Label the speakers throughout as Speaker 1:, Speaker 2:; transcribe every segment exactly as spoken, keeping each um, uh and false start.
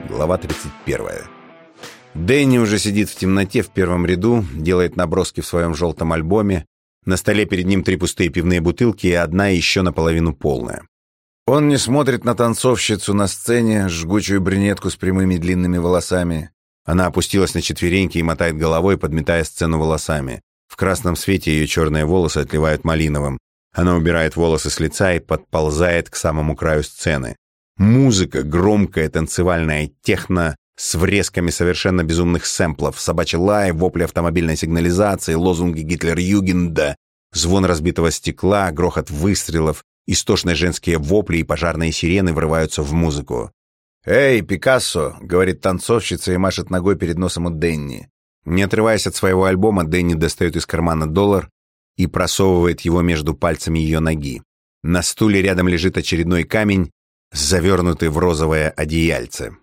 Speaker 1: Глава тридцать первая. Дэнни уже сидит в темноте в первом ряду, делает наброски в своем желтом альбоме. На столе перед ним три пустые пивные бутылки и одна еще наполовину полная. Он не смотрит на танцовщицу на сцене, жгучую брюнетку с прямыми длинными волосами. Она опустилась на четвереньки и мотает головой, подметая сцену волосами. В красном свете ее черные волосы отливают малиновым. Она убирает волосы с лица и подползает к самому краю сцены. Музыка, громкая, танцевальная, техно, с врезками совершенно безумных сэмплов, собачий лай, вопли автомобильной сигнализации, лозунги Гитлер-Югенда, звон разбитого стекла, грохот выстрелов, истошные женские вопли и пожарные сирены врываются в музыку. «Эй, Пикассо!» — говорит танцовщица и машет ногой перед носом у Дэнни. Не отрываясь от своего альбома, Дэнни достает из кармана доллар и просовывает его между пальцами ее ноги. На стуле рядом лежит очередной камень, завернутый в розовое одеяльце.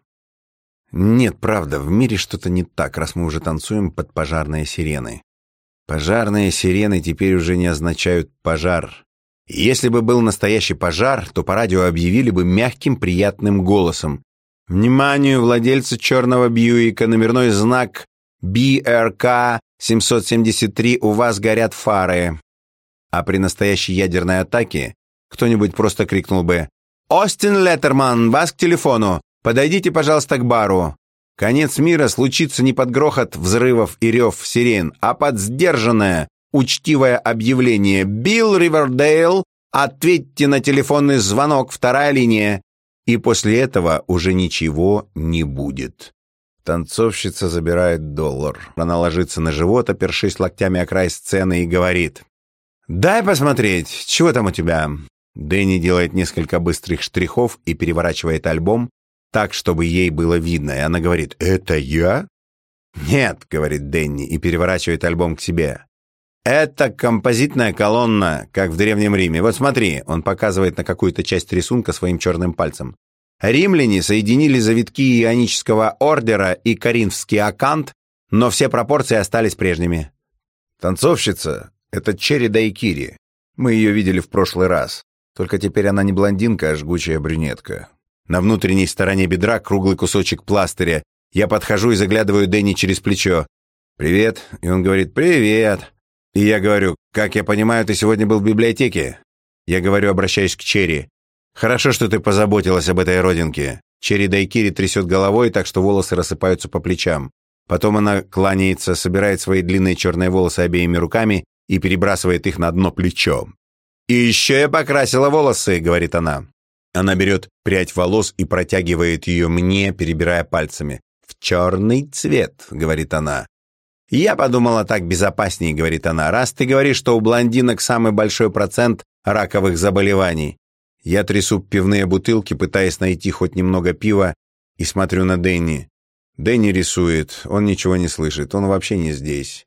Speaker 1: Нет, правда, в мире что-то не так, раз мы уже танцуем под пожарные сирены. Пожарные сирены теперь уже не означают пожар. Если бы был настоящий пожар, то по радио объявили бы мягким, приятным голосом: «Вниманию владельца черного Бьюика, номерной знак би эр ка семьсот семьдесят три, у вас горят фары». А при настоящей ядерной атаке кто-нибудь просто крикнул бы: «Остин Леттерман, вас к телефону! Подойдите, пожалуйста, к бару!» Конец мира случится не под грохот взрывов и рев сирен, а под сдержанное, учтивое объявление: «Билл Ривердейл, ответьте на телефонный звонок, вторая линия». И после этого уже ничего не будет. Танцовщица забирает доллар. Она ложится на живот, опершись локтями о край сцены, и говорит: «Дай посмотреть, чего там у тебя?» Дэнни делает несколько быстрых штрихов и переворачивает альбом так, чтобы ей было видно, и она говорит: «Это я?» «Нет», — говорит Дэнни и переворачивает альбом к себе. «Это композитная колонна, как в Древнем Риме. Вот смотри», — он показывает на какую-то часть рисунка своим черным пальцем. «Римляне соединили завитки ионического ордера и коринфский акант, но все пропорции остались прежними». Танцовщица — это Черри Дайкири. Мы ее видели в прошлый раз. Только теперь она не блондинка, а жгучая брюнетка. На внутренней стороне бедра круглый кусочек пластыря. Я подхожу и заглядываю Дэнни через плечо. «Привет». И он говорит: «Привет». И я говорю: «Как я понимаю, ты сегодня был в библиотеке?» Я говорю, обращаясь к Черри: «Хорошо, что ты позаботилась об этой родинке». Черри Дайкири трясет головой так, что волосы рассыпаются по плечам. Потом она кланяется, собирает свои длинные черные волосы обеими руками и перебрасывает их на одно плечо. «И еще я покрасила волосы», — говорит она. Она берет прядь волос и протягивает ее мне, перебирая пальцами. «В черный цвет», — говорит она. «Я подумала, так безопаснее», — говорит она, «раз ты говоришь, что у блондинок самый большой процент раковых заболеваний». Я трясу пивные бутылки, пытаясь найти хоть немного пива, и смотрю на Дэнни. Дэнни рисует, он ничего не слышит, он вообще не здесь.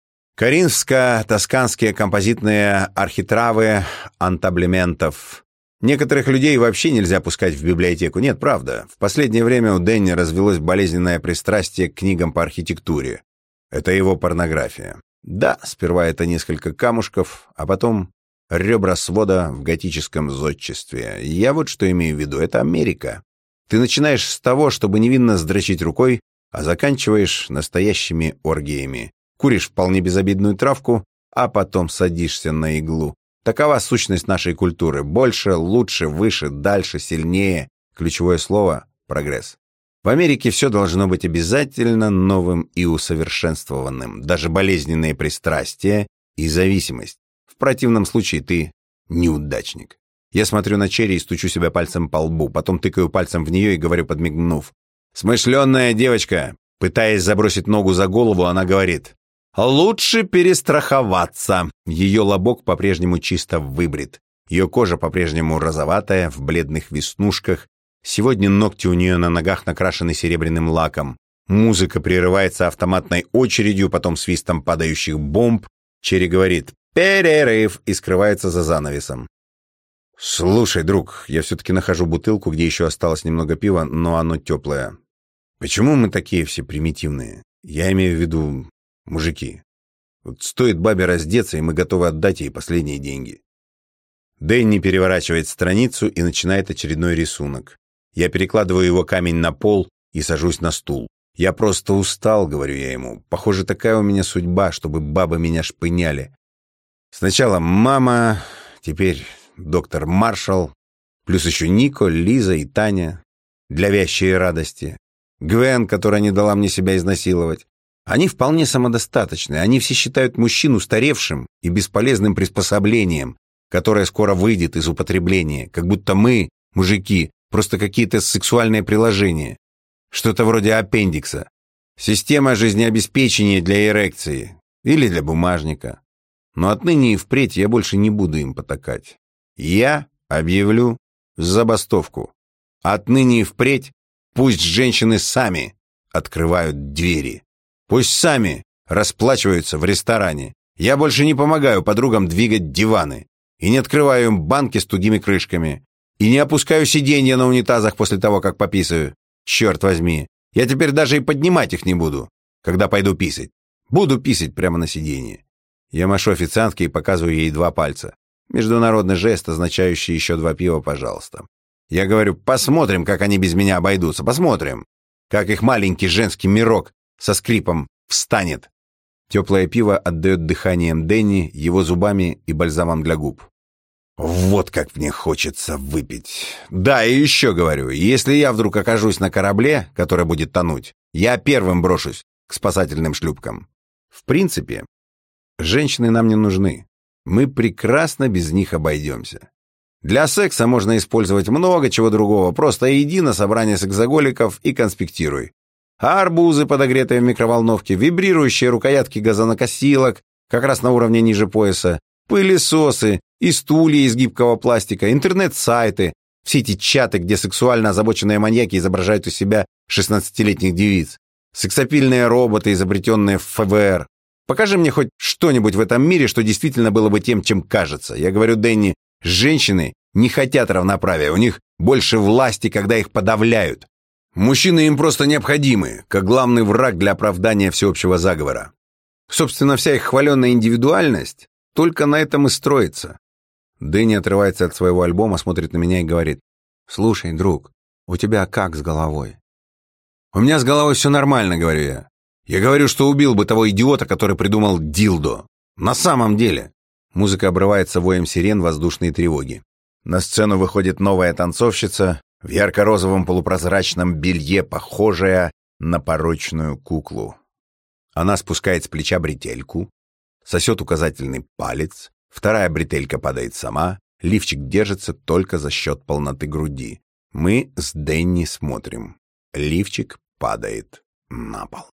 Speaker 1: Коринфско-тосканские композитные архитравы антаблементов. Некоторых людей вообще нельзя пускать в библиотеку. Нет, правда. В последнее время у Дэнни развелось болезненное пристрастие к книгам по архитектуре. Это его порнография. Да, сперва это несколько камушков, а потом ребра свода в готическом зодчестве. Я вот что имею в виду. Это Америка. Ты начинаешь с того, чтобы невинно сдрочить рукой, а заканчиваешь настоящими оргиями. Куришь вполне безобидную травку, а потом садишься на иглу. Такова сущность нашей культуры. Больше, лучше, выше, дальше, сильнее. Ключевое слово — прогресс. В Америке все должно быть обязательно новым и усовершенствованным. Даже болезненные пристрастия и зависимость. В противном случае ты неудачник. Я смотрю на Черри и стучу себя пальцем по лбу. Потом тыкаю пальцем в нее и говорю, подмигнув: «Смышленная девочка». Пытаясь забросить ногу за голову, она говорит: «Лучше перестраховаться». Ее лобок по-прежнему чисто выбрит. Ее кожа по-прежнему розоватая, в бледных веснушках. Сегодня ногти у нее на ногах накрашены серебряным лаком. Музыка прерывается автоматной очередью, потом свистом падающих бомб. Черри говорит: «Перерыв», и скрывается за занавесом. «Слушай, друг, я все-таки нахожу бутылку, где еще осталось немного пива, но оно теплое. Почему мы такие все примитивные? Я имею в виду мужики. Вот стоит бабе раздеться, и мы готовы отдать ей последние деньги». Дэнни переворачивает страницу и начинает очередной рисунок. Я перекладываю его камень на пол, и сажусь на стул. «Я просто устал», — говорю я ему. «Похоже, такая у меня судьба, чтобы бабы меня шпыняли. Сначала мама, теперь доктор Маршалл, плюс еще Нико, Лиза и Таня для вящей радости. Гвен, которая не дала мне себя изнасиловать. Они вполне самодостаточны. Они все считают мужчин устаревшим и бесполезным приспособлением, которое скоро выйдет из употребления, как будто мы, мужики, просто какие-то сексуальные приложения. Что-то вроде аппендикса. Система жизнеобеспечения для эрекции или для бумажника. Но отныне и впредь я больше не буду им потакать. Я объявлю забастовку. Отныне и впредь пусть женщины сами открывают двери. Пусть сами расплачиваются в ресторане. Я больше не помогаю подругам двигать диваны. И не открываю им банки с тугими крышками. И не опускаю сиденья на унитазах после того, как пописаю. Черт возьми, я теперь даже и поднимать их не буду, когда пойду писать. Буду писать прямо на сиденье. Я машу официантке и показываю ей два пальца. Международный жест, означающий еще два пива, пожалуйста. Я говорю, посмотрим, как они без меня обойдутся, посмотрим, как их маленький женский мирок со скрипом встанет. Теплое пиво отдает дыханием Дэнни, его зубами и бальзамом для губ. Вот как мне хочется выпить. Да, и еще говорю, если я вдруг окажусь на корабле, который будет тонуть, я первым брошусь к спасательным шлюпкам. В принципе, женщины нам не нужны. Мы прекрасно без них обойдемся. Для секса можно использовать много чего другого. Просто иди на собрание сексоголиков и конспектируй. А арбузы, подогретые в микроволновке, вибрирующие рукоятки газонокосилок, как раз на уровне ниже пояса, пылесосы и стулья из гибкого пластика, интернет-сайты, все эти чаты, где сексуально озабоченные маньяки изображают у себя шестнадцатилетних девиц, сексапильные роботы, изобретенные в эф бэ эр. Покажи мне хоть что-нибудь в этом мире, что действительно было бы тем, чем кажется. Я говорю, Дэнни, женщины не хотят равноправия, у них больше власти, когда их подавляют. Мужчины им просто необходимы, как главный враг для оправдания всеобщего заговора. Собственно, вся их хваленная индивидуальность только на этом и строится. Дэнни отрывается от своего альбома, смотрит на меня и говорит, «Слушай, друг, у тебя как с головой?» «У меня с головой все нормально», — говорю я. «Я говорю, что убил бы того идиота, который придумал дилдо. На самом деле». Музыка обрывается воем сирен воздушной тревоги. На сцену выходит новая танцовщица в ярко-розовом полупрозрачном белье, похожая на порочную куклу. Она спускает с плеча бретельку, сосет указательный палец, вторая бретелька падает сама, лифчик держится только за счет полноты груди. Мы с Дэнни смотрим. Лифчик падает на пол.